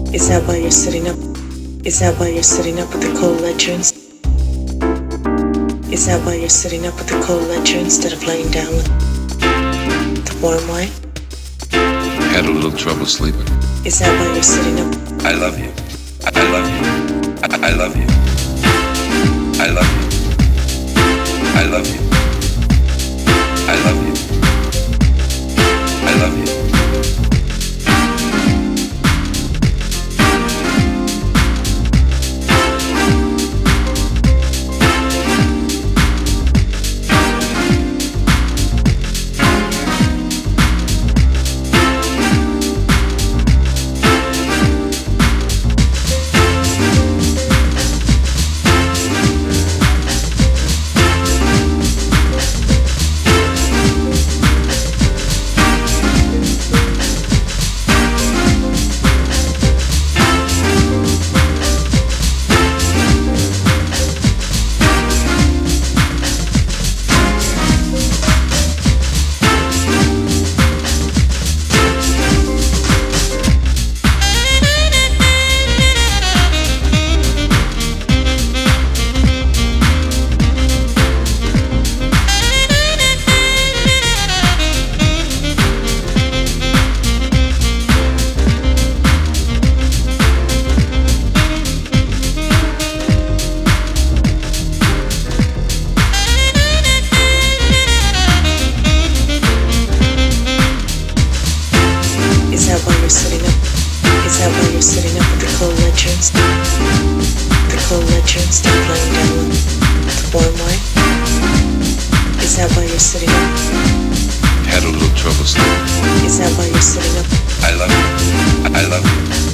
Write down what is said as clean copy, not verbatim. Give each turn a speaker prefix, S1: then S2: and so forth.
S1: Is that why you're sitting up? Is that why you're sitting up with the cold ledger? Is that why you're sitting up with the cold ledger instead of laying down with the warm wine?
S2: Had a little trouble sleeping.
S1: Is that why you're sitting up?
S2: I love you. I love you. I love you. I love you. I love you. I love you. I love you. I love you. I love you.